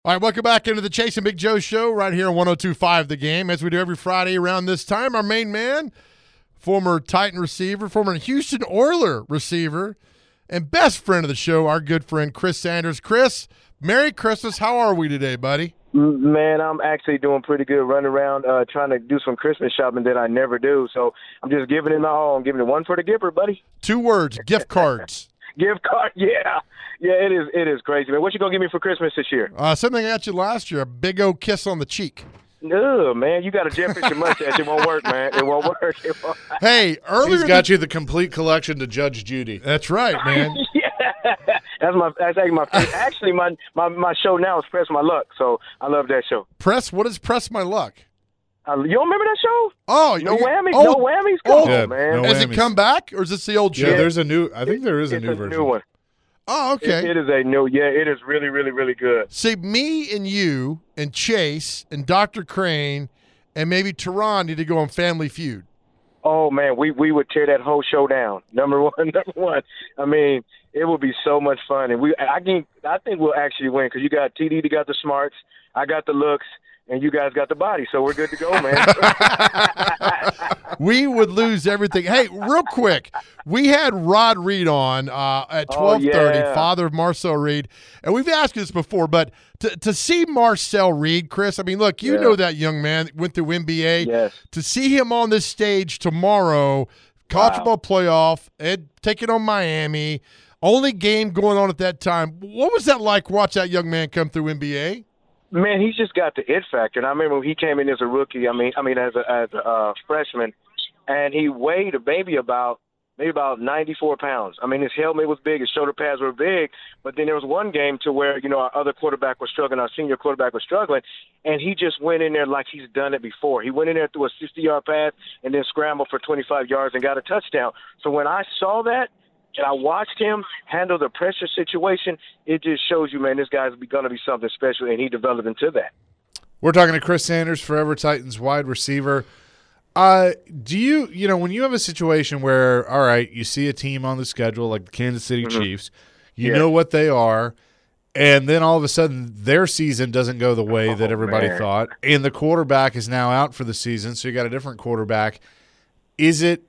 All right, welcome back into the Chase and Big Joe show right here on 102.5 The Game. As we do every Friday around this time, our main man, former Titan receiver, former Houston Oiler receiver, and best friend of the show, our good friend Chris Sanders. Chris, Merry Christmas. How are we today, buddy? Man, I'm actually doing pretty good, running around trying to do some Christmas shopping that I never do. So I'm just giving it my all. I'm giving it one for the Gipper, buddy. 2 words, gift cards. Gift card, yeah. Yeah, it is crazy, man. What you going to give me for Christmas this year? Something I got you last year, a big old kiss on the cheek. No, man, you got a Jeff Fisher mustache. It won't work, man. It won't work. Hey, earlier he's got you the complete collection to Judge Judy. That's right, man. Yeah, that's actually my favorite. Actually, my show now is Press My Luck, so I love that show. What is Press My Luck? You don't remember that show? Oh, no whammies, no whammies. Come on, man. No Has whammies. it come back, or is this the old show? Yeah, there's a new. I think there is a new version. New one. Oh, okay. It is a new. Yeah, it is really, really, really good. See, me and you and Chase and Dr. Crane and maybe Tehran need to go on Family Feud. Oh man, we would tear that whole show down. Number one. I mean, it would be so much fun, and I think we'll actually win because you got TD, got the smarts, I got the looks, and you guys got the body, so we're good to go, man. We would lose everything. Hey, real quick, we had Rod Reed on at 12:30, father of Marcel Reed, and we've asked you this before, but to see Marcel Reed, Chris, I mean, look, you know that young man that went through NBA. Yes. To see him on this stage tomorrow, college football playoff, taking on Miami, only game going on at that time. What was that like? Watch that young man come through NBA. Man, he's just got the it factor. And I remember when he came in as a rookie. I mean, as a freshman, and he weighed maybe about 94 pounds. I mean, his helmet was big, his shoulder pads were big. But then there was one game to where our other quarterback was struggling, our senior quarterback was struggling, and he just went in there like he's done it before. He went in there threw a 60-yard pass and then scrambled for 25 yards and got a touchdown. So when I saw that, and I watched him handle the pressure situation, it just shows you, man, this guy's going to be something special, and he developed into that. We're talking to Chris Sanders, Forever Titans wide receiver. Do you when you have a situation where, all right, you see a team on the schedule like the Kansas City Chiefs, you know what they are, and then all of a sudden their season doesn't go the way that everybody thought, and the quarterback is now out for the season, so you got a different quarterback. Is it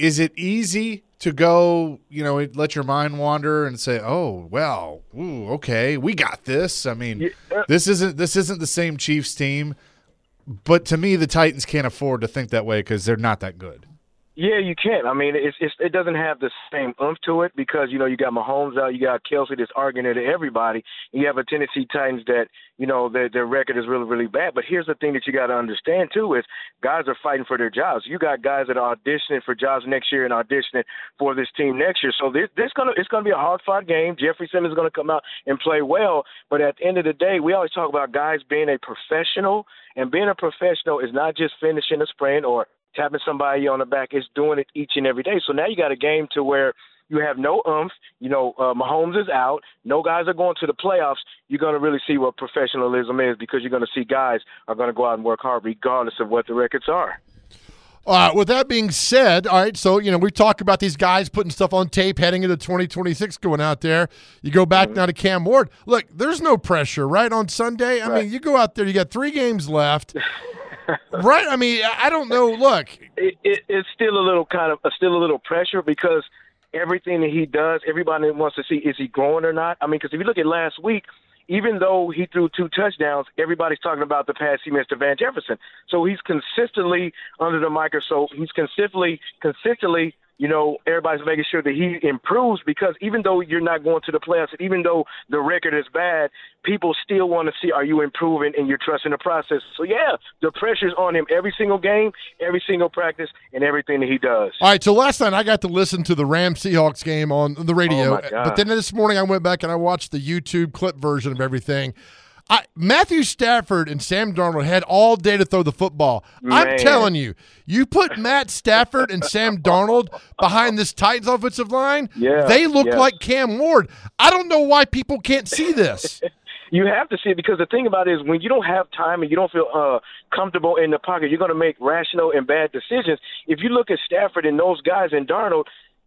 easy to go, let your mind wander and say, "Oh, well, okay, we got this." I mean, this isn't the same Chiefs team, but to me, the Titans can't afford to think that way because they're not that good. Yeah, you can't. I mean, it doesn't have the same oomph to it because, you got Mahomes out, you got Kelsey that's arguing it to everybody. You have a Tennessee Titans that, their record is really, really bad. But here's the thing that you got to understand, too, is guys are fighting for their jobs. You got guys that are auditioning for jobs next year and auditioning for this team next year. So it's going to be a hard-fought game. Jeffrey Simmons is going to come out and play well. But at the end of the day, we always talk about guys being a professional, and being a professional is not just finishing a sprint or tapping somebody on the back, is doing it each and every day. So now you got a game to where you have no oomph. Mahomes is out. No guys are going to the playoffs. You're going to really see what professionalism is because you're going to see guys are going to go out and work hard regardless of what the records are. With that being said, all right, so, we talk about these guys putting stuff on tape heading into 2026 going out there. You go back now to Cam Ward. Look, there's no pressure, right, on Sunday? I mean, you go out there, you got 3 games left. Right? I mean, I don't know. Look. It's still a little pressure because everything that he does, everybody wants to see, is he growing or not? I mean, because if you look at last week, even though he threw 2 touchdowns, everybody's talking about the pass he missed to Van Jefferson. So he's consistently under the microscope. He's consistently, everybody's making sure that he improves because even though you're not going to the playoffs, and even though the record is bad, people still want to see, are you improving and you're trusting the process? So, yeah, the pressure's on him every single game, every single practice, and everything that he does. All right, so last night I got to listen to the Rams-Seahawks game on the radio. Oh, my God. But then this morning I went back and I watched the YouTube clip version of everything. Matthew Stafford and Sam Darnold had all day to throw the football. Man. I'm telling you, you put Matt Stafford and Sam Darnold behind this Titans offensive line, they look like Cam Ward. I don't know why people can't see this. You have to see it because the thing about it is when you don't have time and you don't feel comfortable in the pocket, you're going to make rational and bad decisions. If you look at Stafford and those guys and Darnold,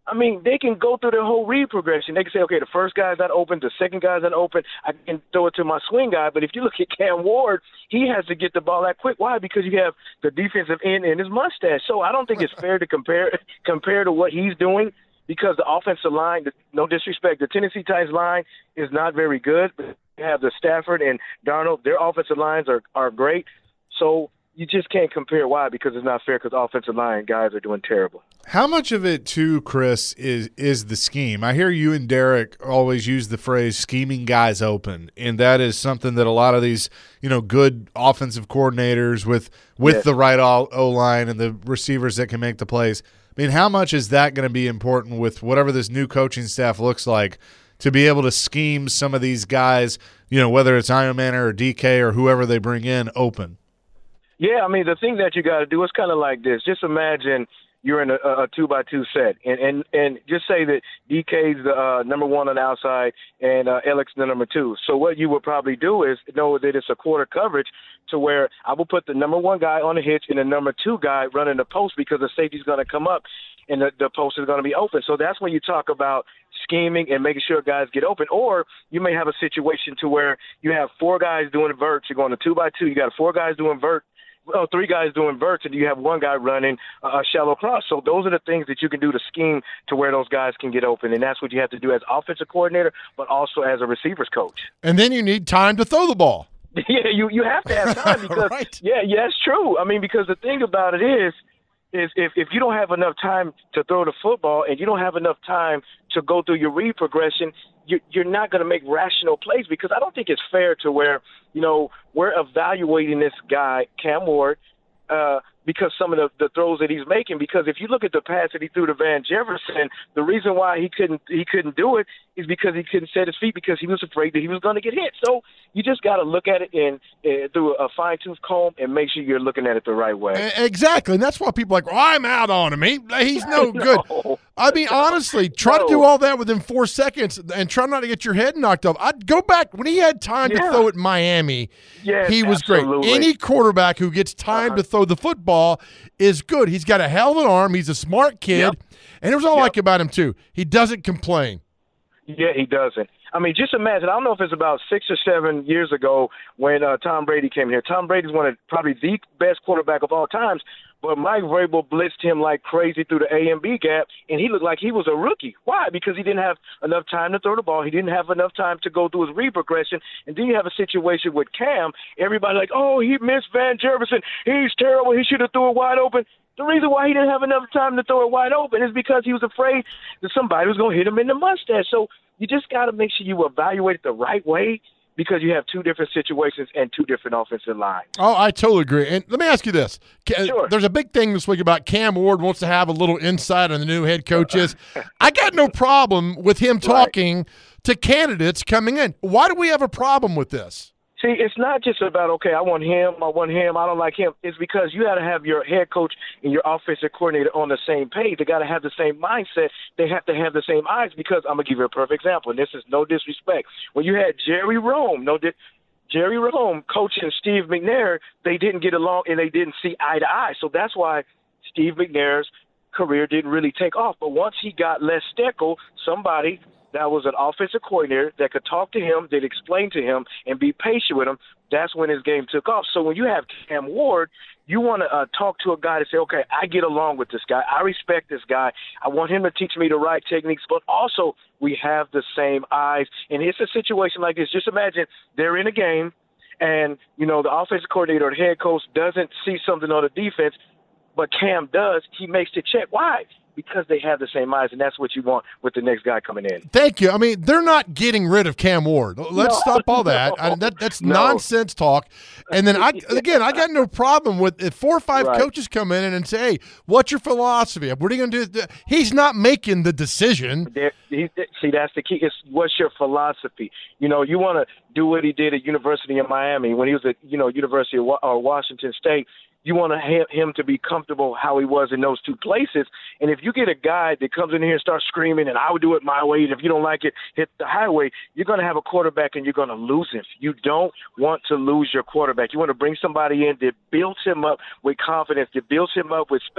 I mean, they can go through their whole read progression. They can say, okay, the first guy's not open, the second guy's not open. I can throw it to my swing guy. But if you look at Cam Ward, he has to get the ball that quick. Why? Because you have the defensive end in his mustache. So I don't think it's fair to compare to what he's doing, because the offensive line, no disrespect, the Tennessee Titans line is not very good. You have the Stafford and Darnold. Their offensive lines are great. So you just can't compare. Why? Because it's not fair, because offensive line guys are doing terrible. How much of it, too, Chris, is the scheme? I hear you and Derek always use the phrase scheming guys open, and that is something that a lot of these, good offensive coordinators with the right O-line and the receivers that can make the plays. I mean, how much is that going to be important with whatever this new coaching staff looks like to be able to scheme some of these guys, whether it's Iron Manor or DK or whoever they bring in, open? Yeah, I mean, the thing that you got to do is kind of like this. Just imagine you're in a 2x2 set, and just say that DK's the number one on the outside and Alex the number two. So what you would probably do is know that it's a quarter coverage, to where I will put the number one guy on the hitch and the number two guy running the post, because the safety's going to come up and the post is going to be open. So that's when you talk about scheming and making sure guys get open. Or you may have a situation to where you have four guys doing verts. You're going to 2x2. You got four guys doing three guys doing verts, and you have one guy running a shallow cross. So those are the things that you can do to scheme to where those guys can get open, and that's what you have to do as offensive coordinator, but also as a receivers coach. And then you need time to throw the ball. Yeah, you have to have time, because right. yeah, that's true. I mean, because the thing about it is if you don't have enough time to throw the football and you don't have enough time to go through your read progression, you're not going to make rational plays, because I don't think it's fair to where, we're evaluating this guy, Cam Ward, because some of the throws that he's making. Because if you look at the pass that he threw to Van Jefferson, the reason why he couldn't do it is because he couldn't set his feet, because he was afraid that he was going to get hit. So you just got to look at it through a fine-tooth comb and make sure you're looking at it the right way. Exactly, and that's why people are like, I'm out on him. He's no good. I mean, honestly, try to do all that within 4 seconds and try not to get your head knocked off. I'd go back when he had time to throw it in Miami. Yes, he was absolutely great. Any quarterback who gets time to throw the football is good. He's got a hell of an arm. He's a smart kid. And here's what I like about him, too. He doesn't complain. Yeah, he doesn't. I mean, just imagine, I don't know if it's about 6 or 7 years ago when Tom Brady came here. Tom Brady's probably the best quarterback of all times, but Mike Vrabel blitzed him like crazy through the A and B gap, and he looked like he was a rookie. Why? Because he didn't have enough time to throw the ball. He didn't have enough time to go through his read progression. And then you have a situation with Cam. Everybody like, oh, he missed Van Jefferson. He's terrible. He should have threw it wide open. The reason why he didn't have enough time to throw it wide open is because he was afraid that somebody was going to hit him in the mustache. So you just got to make sure you evaluate it the right way, because you have two different situations and two different offensive lines. Oh, I totally agree. And let me ask you this. Sure. There's a big thing this week about Cam Ward wants to have a little insight on the new head coaches. I got no problem with him talking to candidates coming in. Why do we have a problem with this? See, it's not just about, okay, I want him, I don't like him. It's because you got to have your head coach and your offensive coordinator on the same page. They got to have the same mindset. They have to have the same eyes, because I'm going to give you a perfect example, and this is no disrespect. When you had Jerry Rome coaching Steve McNair, they didn't get along and they didn't see eye to eye. So that's why Steve McNair's career didn't really take off. But once he got Les Steckel, somebody that was an offensive coordinator that could talk to him, that explain to him, and be patient with him, that's when his game took off. So when you have Cam Ward, you want to talk to a guy to say, okay, I get along with this guy. I respect this guy. I want him to teach me the right techniques, but also we have the same eyes. And it's a situation like this. Just imagine they're in a game, and, the offensive coordinator or the head coach doesn't see something on the defense, but Cam does. He makes the check. Why? Because they have the same eyes, and that's what you want with the next guy coming in. Thank you. I mean, they're not getting rid of Cam Ward. Let's stop all that. That's nonsense talk. And then, I got no problem with if 4 or 5 coaches come in and say, hey, what's your philosophy? What are you going to do? He's not making the decision. See, that's the key. It's what's your philosophy? You want to do what he did at University of Miami when he was at, University of Washington State. You want him to be comfortable how he was in those two places. And if you get a guy that comes in here and starts screaming, and I would do it my way, and if you don't like it, hit the highway, you're going to have a quarterback and you're going to lose him. You don't want to lose your quarterback. You want to bring somebody in that builds him up with confidence, that builds him up with space,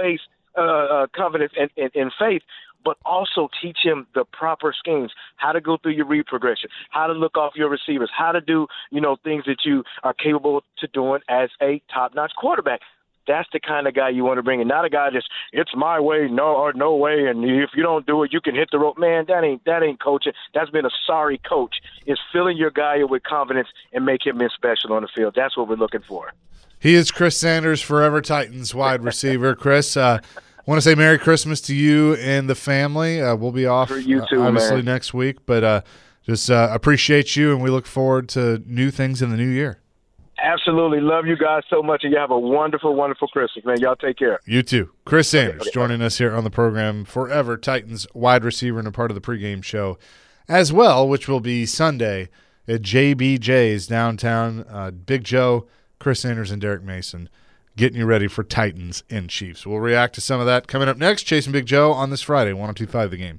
confidence and faith, but also teach him the proper schemes, how to go through your read progression, how to look off your receivers, how to do, things that you are capable to doing as a top-notch quarterback. That's the kind of guy you want to bring in, not a guy that's, it's my way, no way, and if you don't do it, you can hit the rope. Man, that ain't coaching. That's been a sorry coach. It's filling your guy with confidence and make him special on the field. That's what we're looking for. He is Chris Sanders, Forever Titans wide receiver. Chris, I want to say Merry Christmas to you and the family. We'll be off for you too, obviously man. next week, but just appreciate you, and we look forward to new things in the new year. Absolutely. Love you guys so much, and you have a wonderful, wonderful Christmas, man. Y'all take care. You too. Chris Sanders Okay. joining us here on the program, Forever Titans wide receiver and a part of the pregame show as well, which will be Sunday at JBJ's downtown. Big Joe, Chris Sanders, and Derek Mason getting you ready for Titans and Chiefs. We'll react to some of that coming up next. Chasing Big Joe on this Friday, 102.5 The Game.